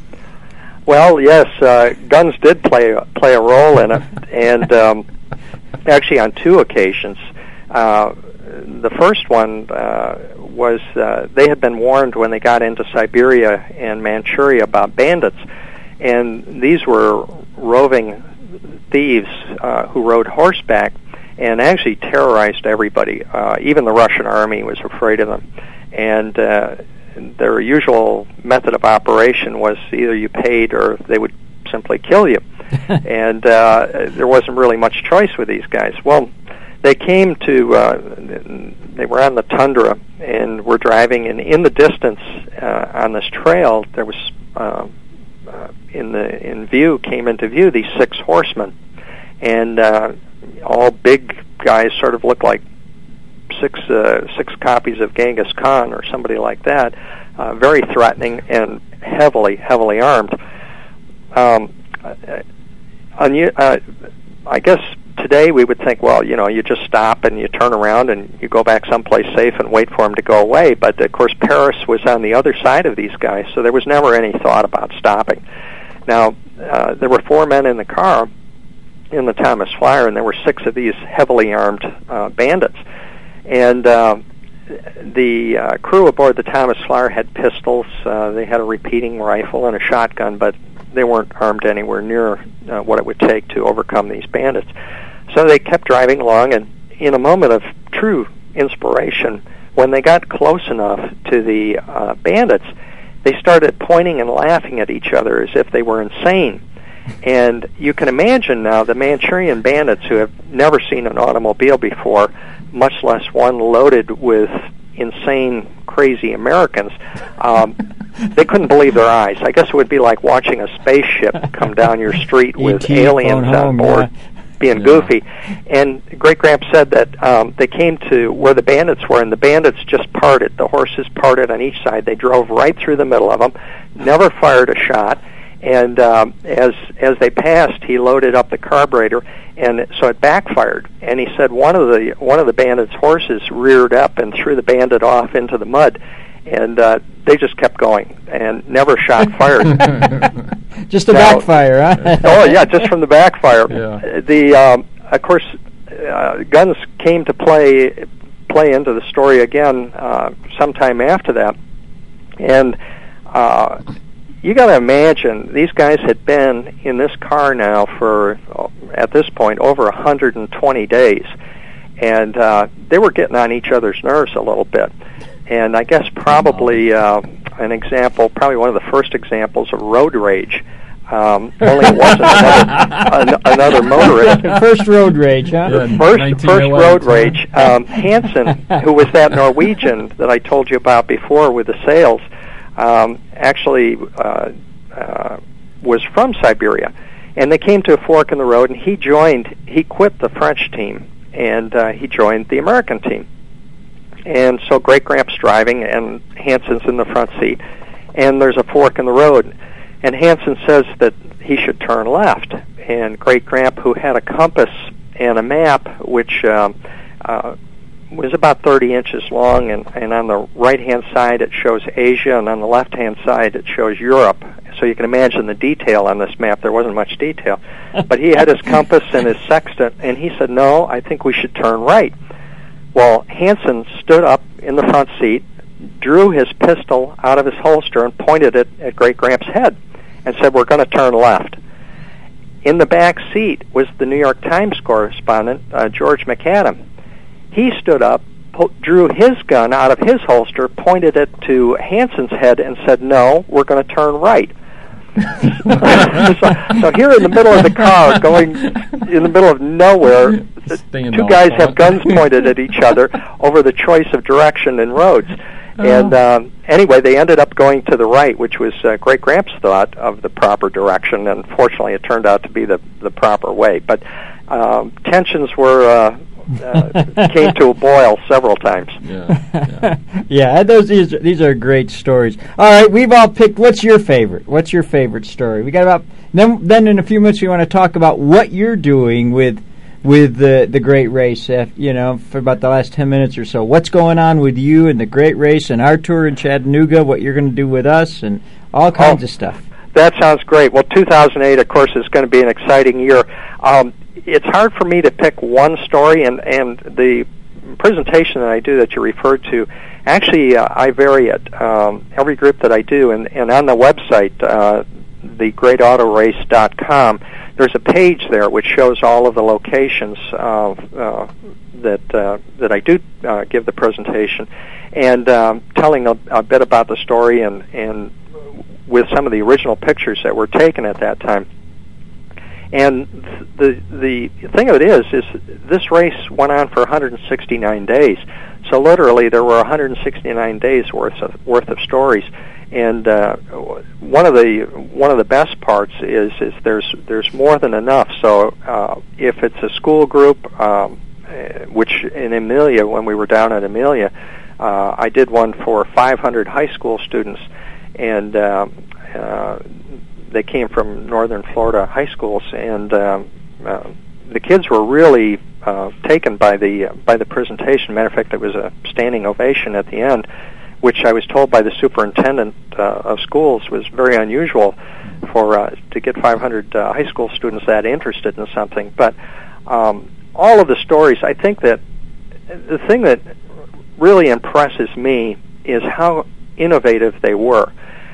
Well, yes, uh, guns did play play a role in it, and um, actually on two occasions. Uh, the first one uh, was uh, they had been warned when they got into Siberia and Manchuria about bandits, and these were roving thieves uh, who rode horseback and actually terrorized everybody. Uh, even the Russian army was afraid of them. And uh, their usual method of operation was either you paid or they would simply kill you. And uh, there wasn't really much choice with these guys. Well, they came to, uh, they were on the tundra and were driving, and in the distance uh, on this trail there was uh, Uh, in the in view came into view these six horsemen, and uh, all big guys, sort of looked like six uh, six copies of Genghis Khan or somebody like that. Uh, very threatening and heavily heavily armed. Um, uh, uh, I guess today we would think, well, you know, you just stop and you turn around and you go back someplace safe and wait for them to go away. But, of course, Paris was on the other side of these guys, so there was never any thought about stopping. Now, uh, there were four men in the car in the Thomas Flyer, and there were six of these heavily armed uh, bandits. And uh, the uh, crew aboard the Thomas Flyer had pistols. Uh, they had a repeating rifle and a shotgun, but they weren't armed anywhere near uh, what it would take to overcome these bandits. So they kept driving along, and in a moment of true inspiration, when they got close enough to the uh, bandits, they started pointing and laughing at each other as if they were insane. And you can imagine now the Manchurian bandits, who have never seen an automobile before, much less one loaded with insane, crazy Americans, um, they couldn't believe their eyes. I guess it would be like watching a spaceship come down your street with aliens on board, yeah, being yeah. goofy. And Great Gramp said that um, they came to where the bandits were, and the bandits just parted. The horses parted on each side. They drove right through the middle of them, never fired a shot. And um, as as they passed, he loaded up the carburetor, and so it backfired. And he said one of the one of the bandits' horses reared up and threw the bandit off into the mud, and uh, they just kept going and never shot fire. Just a now, backfire, huh? Oh yeah, just from the backfire. Yeah. The um, of course, uh, guns came to play play into the story again uh, sometime after that, and. Uh, You got to imagine, these guys had been in this car now for, at this point, over one hundred twenty days. And uh, they were getting on each other's nerves a little bit. And I guess probably uh, an example, probably one of the first examples of road rage, um, only it wasn't another, an, another motorist. First road rage, huh? The first, first road rage. Um, Hansen, who was that Norwegian that I told you about before with the sails, Um, actually uh, uh, was from Siberia, and they came to a fork in the road, and he joined, he quit the French team, and uh, he joined the American team. And so Great Gramp's driving, and Hansen's in the front seat, and there's a fork in the road, and Hansen says that he should turn left, and Great Gramp, who had a compass and a map, which um, uh, was about thirty inches long, and, and on the right-hand side it shows Asia, and on the left-hand side it shows Europe. so you can imagine the detail on this map. There wasn't much detail. But he had his compass and his sextant, and he said, no, I think we should turn right. Well, Hansen stood up in the front seat, drew his pistol out of his holster, and pointed it at Great Gramps' head and said, we're going to turn left. In the back seat was the New York Times correspondent, uh, George McAdam. He stood up, po- drew his gun out of his holster, pointed it to Hansen's head, and said, no, we're going to turn right. so, so here in the middle of the car, going in the middle of nowhere, two guys have guns pointed at each other over the choice of direction and roads. And um, anyway, they ended up going to the right, which was uh, Great Gramps' thought of the proper direction, and fortunately it turned out to be the, the proper way. But um, tensions were uh, uh, came to a boil several times. Yeah, yeah. yeah, those these these are great stories. All right, we've all picked. What's your favorite? What's your favorite story? We got about then. Then in a few minutes, we want to talk about what you're doing with with the the Great Race. Uh, you know, for about the last ten minutes or so. What's going on with you and the Great Race and our tour in Chattanooga? What you're going to do with us and all kinds oh, of stuff. That sounds great. Well, two thousand eight, of course, is going to be an exciting year. Um, it's hard for me to pick one story, and, and the presentation that I do that you referred to, actually, uh, I vary it. Um, every group that I do, and, and on the website, uh, the great auto race dot com, there's a page there which shows all of the locations uh, uh, that uh, that I do uh, give the presentation, and um, telling a, a bit about the story and, and with some of the original pictures that were taken at that time. And the the thing of it is, is this race went on for one hundred sixty-nine days. So literally, there were one hundred sixty-nine days worth of worth of stories. And uh, one of the one of the best parts is is there's there's more than enough. So uh, if it's a school group, um, which in Amelia, when we were down at Amelia, uh, I did one for five hundred high school students, and uh, uh, they came from northern Florida high schools, and um, uh, the kids were really uh, taken by the uh, by the presentation. Matter of fact, it was a standing ovation at the end, which I was told by the superintendent uh, of schools was very unusual for uh, to get five hundred uh, high school students that interested in something. But um, all of the stories, I think that the thing that really impresses me is how innovative they were.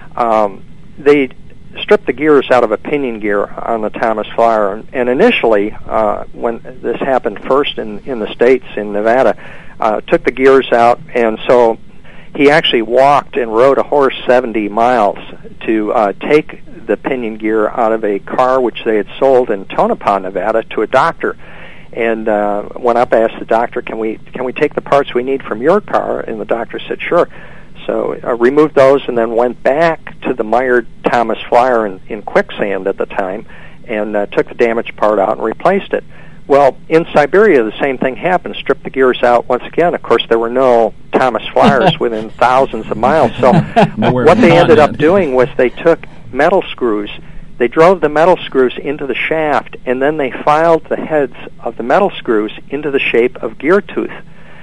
Um, they stripped the gears out of a pinion gear on the Thomas Flyer, and, and initially, uh, when this happened first in, in the States, in Nevada, uh, took the gears out, and so he actually walked and rode a horse seventy miles to uh, take the pinion gear out of a car which they had sold in Tonopah, Nevada, to a doctor. And uh, went up, asked the doctor, "Can we can we take the parts we need from your car?" And the doctor said, "Sure." So uh, removed those, and then went back to the mired Thomas Flyer in, in quicksand at the time, and uh, took the damaged part out and replaced it. Well, in Siberia, the same thing happened. Stripped the gears out once again. Of course, there were no Thomas Flyers within thousands of miles. So what they ended up doing was they took metal screws. They drove the metal screws into the shaft, and then they filed the heads of the metal screws into the shape of gear tooth.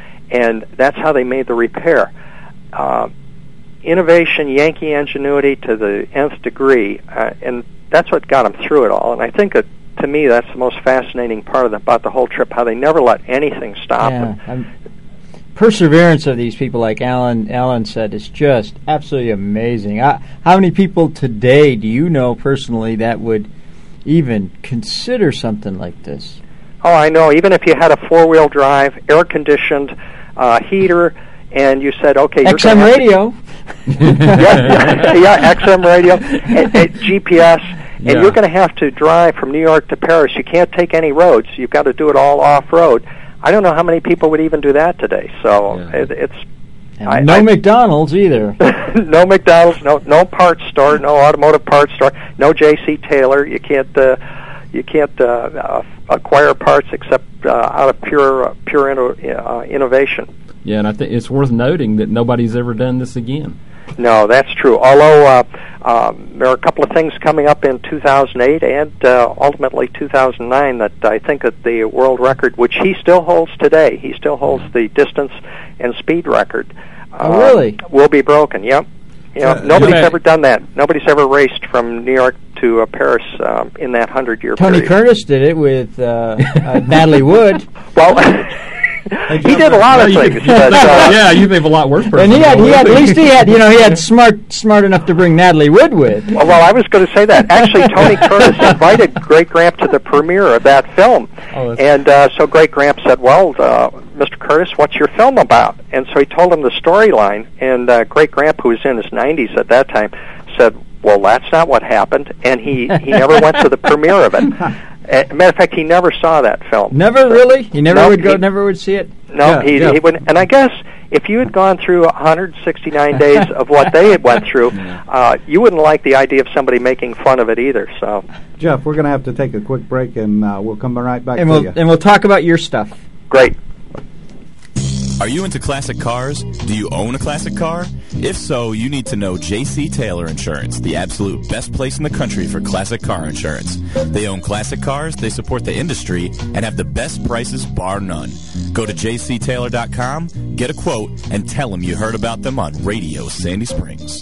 And that's how they made the repair. Uh, innovation, Yankee ingenuity to the nth degree, uh, and that's what got them through it all. And I think that, to me, that's the most fascinating part of the, about the whole trip, how they never let anything stop yeah, them. I'm, perseverance of these people, like Alan Alan said, is just absolutely amazing. Uh, how many people today do you know personally that would even consider something like this? Oh, I know. Even if you had a four-wheel drive, air-conditioned, uh, heater, and you said, okay, you're X M radio. yeah, yeah, X M radio, and, and G P S, and Yeah. you're going to have to drive from New York to Paris. You can't take any roads. You've got to do it all off-road. I don't know how many people would even do that today. So Yeah. it, it's And I, no I, McDonald's either. no McDonald's, no no parts store, no automotive parts store, no J C Taylor. You can't uh, you can't uh, uh, acquire parts except uh, out of pure uh, pure inno- uh, innovation. Yeah, and I think it's worth noting that nobody's ever done this again. No, that's true. Although uh, um, there are a couple of things coming up in two thousand eight and uh, ultimately two thousand nine that I think that the world record, which he still holds today, he still holds the distance and speed record. Oh, really? Uh, will be broken. Yep. You know, Uh, nobody's yeah. ever done that. Nobody's ever raced from New York to uh, Paris um, in that hundred-year Tony period. Curtis did it with uh, uh, Natalie Wood. Well, he did a lot of Yeah, you things. think- But, uh, yeah, you think of a lot worse person. And he had, than he had, at Wood. least he had, you know, he had smart, smart enough to bring Natalie Wood with. well, well, I was going to say that. Actually, Tony Curtis invited Great Gramp to the premiere of that film. Oh, that's- And uh, so Great Gramp said, well, uh, Mister Curtis, what's your film about? And so he told him the storyline. And uh, Great Gramp, who was in his nineties at that time, said, well, that's not what happened. And he, he never went to the premiere of it. As a matter of fact, he never saw that film. Never really? He never No, would go, he- never would see it? No, Yeah, he, yeah. he wouldn't. And I guess if you had gone through one hundred sixty-nine days of what they had went through, uh, you wouldn't like the idea of somebody making fun of it either. So, Jeff, we're going to have to take a quick break, and uh, we'll come right back And to we'll, you. and we'll talk about your stuff. great. Are you into classic cars? Do you own a classic car? If so, you need to know J C Taylor Insurance, the absolute best place in the country for classic car insurance. They own classic cars, they support the industry, and have the best prices bar none. Go to j c taylor dot com, get a quote, and tell them you heard about them on Radio Sandy Springs.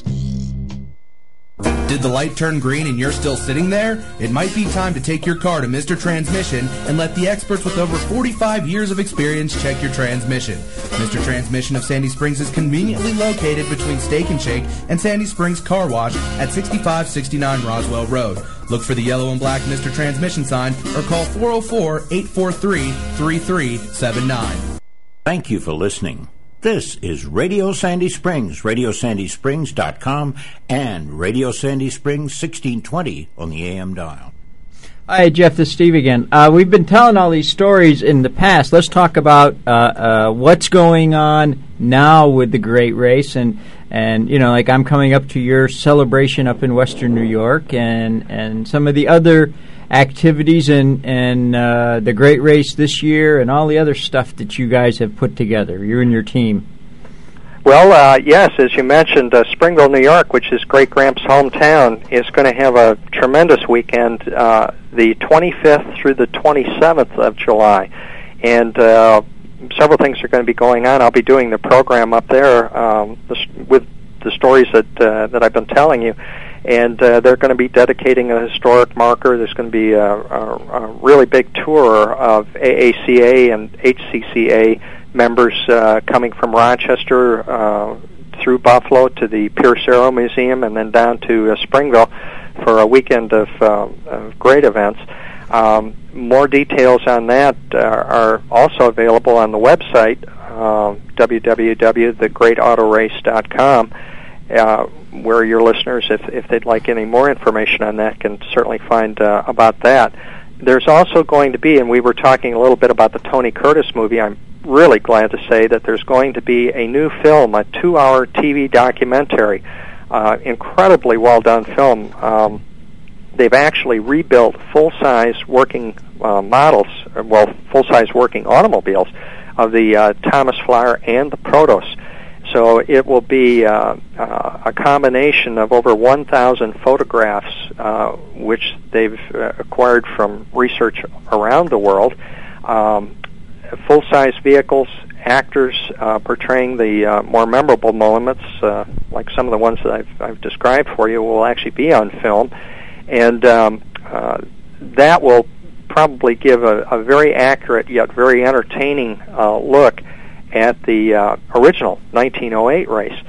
Did the light turn green and you're still sitting there? It might be time to take your car to Mister Transmission and let the experts with over forty-five years of experience check your transmission. Mister Transmission of Sandy Springs is conveniently located between Steak and Shake and Sandy Springs Car Wash at sixty-five sixty-nine Roswell Road. Look for the yellow and black Mister Transmission sign or call four oh four, eight four three, three three seven nine. Thank you for listening. This is Radio Sandy Springs, radio sandy springs dot com, and Radio Sandy Springs sixteen twenty on the A M dial. Hi, Jeff, this is Steve again. Uh, we've been telling all these stories in the past. Let's talk about uh, uh, what's going on now with the Great Race. And, and, you know, like I'm coming up to your celebration up in Western New York and, and some of the other activities and, and uh, the Great Race this year and all the other stuff that you guys have put together, you and your team. Well, uh, yes, as you mentioned, uh, Springville, New York, which is Great Gramp's hometown, is going to have a tremendous weekend, uh, the twenty-fifth through the twenty-seventh of July. And uh, several things are going to be going on. I'll be doing the program up there um, the, with the stories that uh, that I've been telling you. And uh, they're going to be dedicating a historic marker. There's going to be a, a, a really big tour of A A C A and H C C A members uh, coming from Rochester uh, through Buffalo to the Pierce Arrow Museum and then down to uh, Springville for a weekend of, uh, of great events. Um, more details on that are, are also available on the website, uh, w w w dot the great auto race dot com. Uh, where your listeners, if, if they'd like any more information on that, can certainly find uh, about that. There's also going to be, and we were talking a little bit about the Tony Curtis movie, I'm really glad to say that there's going to be a new film, a two-hour T V documentary, uh, incredibly well-done film. Um, they've actually rebuilt full-size working uh, models, well, full-size working automobiles of the uh, Thomas Flyer and the Protos. So it will be uh, uh, a combination of over one thousand photographs, uh, which they've uh, acquired from research around the world, um, full-size vehicles, actors uh, portraying the uh, more memorable moments, uh, like some of the ones that I've, I've described for you, will actually be on film. And um, uh, that will probably give a, a very accurate yet very entertaining uh, look at the uh, original nineteen oh eight race.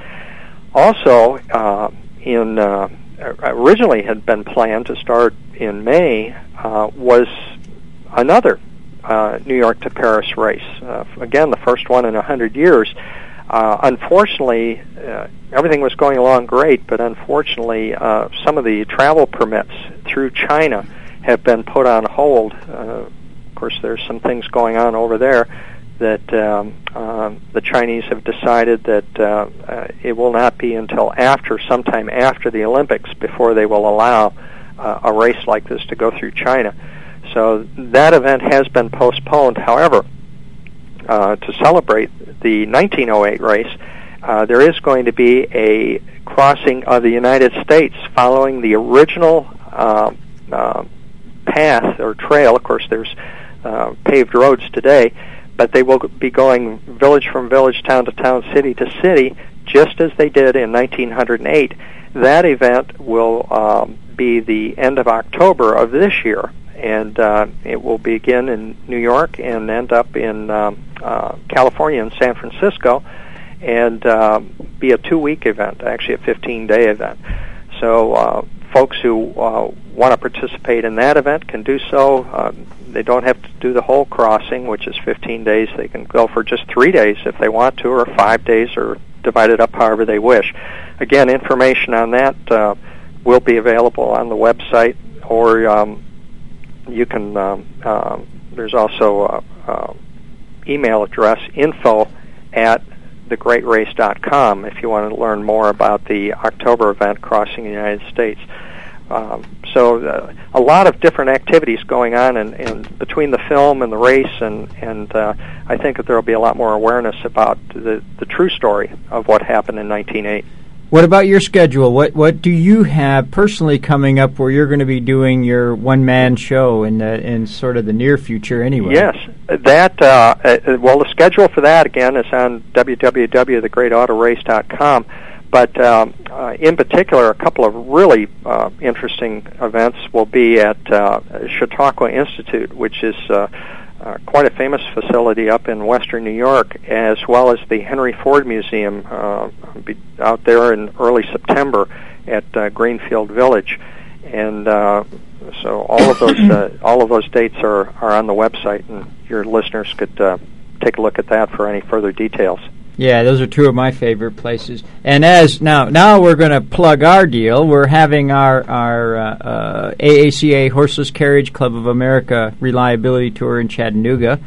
Also, uh, in uh, originally had been planned to start in May uh, was another uh, New York to Paris race. Uh, again, the first one in a hundred years. Uh, unfortunately, uh, everything was going along great, but unfortunately, uh, some of the travel permits through China have been put on hold. Uh, of course, there's some things going on over there that um, uh, the Chinese have decided that uh, uh, it will not be until after, sometime after the Olympics, before they will allow uh, a race like this to go through China. So that event has been postponed. However, uh, to celebrate the nineteen oh eight race, uh, there is going to be a crossing of the United States following the original uh, uh, path or trail. Of course, there's uh, paved roads today, but they will be going village from village, town to town, city to city, just as they did in nineteen oh eight. That event will um, be the end of October of this year, and uh, it will begin in New York and end up in um, uh, California and San Francisco, and uh, be a two-week event, actually a fifteen-day event. So uh, folks who uh, want to participate in that event can do so. Uh, they don't have to do the whole crossing, which is fifteen days. They can go for just three days if they want to, or five days, or divide it up however they wish. Again, information on that uh, will be available on the website, or um, you can, um, uh, there's also a, a email address, info at the great race dot com, if you want to learn more about the October event crossing the United States. Um, so uh, a lot of different activities going on, and, and between the film and the race, and, and uh, I think that there will be a lot more awareness about the, the true story of what happened in nineteen oh eight. What about your schedule? What what do you have personally coming up where you're going to be doing your one-man show in the, in sort of the near future anyway? Yes. That, uh, uh, well, the schedule for that, again, is on w w w dot the great auto race dot com. But um, uh, in particular, a couple of really uh, interesting events will be at uh, Chautauqua Institute, which is uh, uh, quite a famous facility up in western New York, as well as the Henry Ford Museum uh, be out there in early September at uh, Greenfield Village. And uh, so all of those uh, all of those dates are, are on the website, and your listeners could uh, take a look at that for any further details. Yeah, those are two of my favorite places. And as now, now we're going to plug our deal. We're having our our uh, uh, A A C A Horseless Carriage Club of America Reliability Tour in Chattanooga,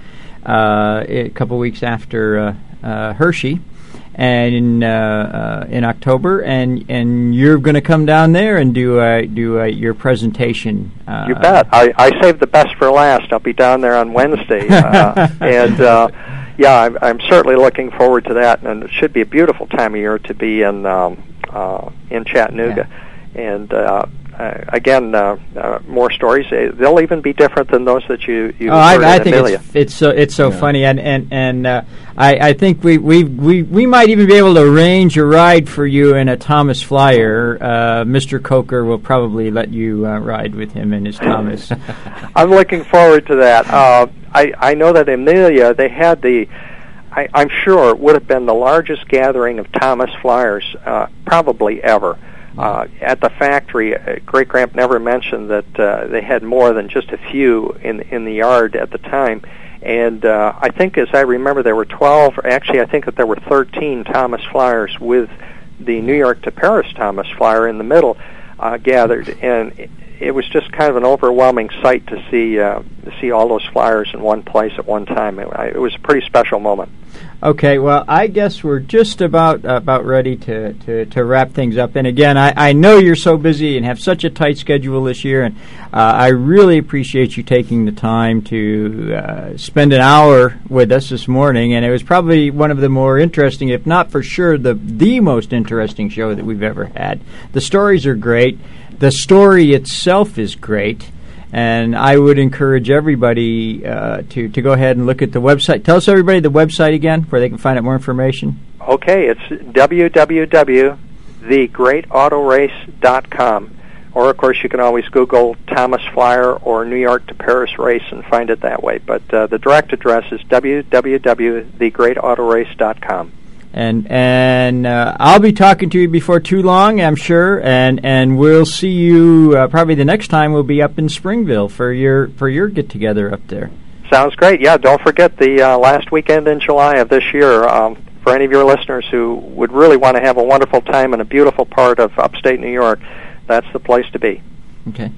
uh, a couple weeks after uh, uh, Hershey, and in uh, uh, in October. And and you're going to come down there and do uh, do uh, your presentation. Uh, you bet. I, I saved the best for last. I'll be down there on Wednesday, uh, and. Uh, Yeah, I'm, I'm certainly looking forward to that, and it should be a beautiful time of year to be in um, uh, in Chattanooga. Yeah. And uh, uh, again, uh, uh, more stories. They'll even be different than those that you you oh, heard I, I in think Amelia. It's, it's so it's so yeah. funny, and and and uh, I I think we we we we might even be able to arrange a ride for you in a Thomas Flyer. Uh, Mister Coker will probably let you uh, ride with him in his Thomas. I'm looking forward to that. Uh, I, I know that Amelia, they had the, I, I'm sure it would have been the largest gathering of Thomas Flyers uh, probably ever. Uh, at the factory, uh, Great Gramp never mentioned that uh, they had more than just a few in in the yard at the time. And uh, I think, as I remember, there were twelve, actually I think that there were thirteen Thomas Flyers with the New York to Paris Thomas Flyer in the middle uh, gathered. And it, it was just kind of an overwhelming sight to see uh, to see all those flyers in one place at one time. It, I, it was a pretty special moment. Okay, well, I guess we're just about uh, about ready to, to, to wrap things up. And again, I, I know you're so busy and have such a tight schedule this year, and uh, I really appreciate you taking the time to uh, spend an hour with us this morning. And it was probably one of the more interesting, if not for sure, the the most interesting show that we've ever had. The stories are great. The story itself is great. And I would encourage everybody uh, to, to go ahead and look at the website. Tell us, everybody, the website again, where they can find out more information. Okay, it's w w w dot the great auto race dot com. Or, of course, you can always Google Thomas Flyer or New York to Paris race and find it that way. But uh, the direct address is w w w dot the great auto race dot com. And and uh, I'll be talking to you before too long, I'm sure, and and we'll see you uh, probably the next time. We'll be up in Springville for your for your get together up there. Sounds great. Yeah, don't forget the uh, last weekend in July of this year. Um, for any of your listeners who would really want to have a wonderful time in a beautiful part of upstate New York, that's the place to be. Okay.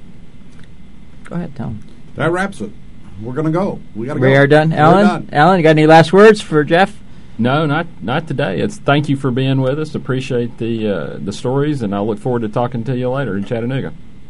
Go ahead, Tom. That wraps it. We're going to go. We got to go. We are done. We're Alan, done. Alan, you got any last words for Jeff? No, not not today. It's thank you for being with us. Appreciate the uh, the stories, and I look forward to talking to you later in Chattanooga.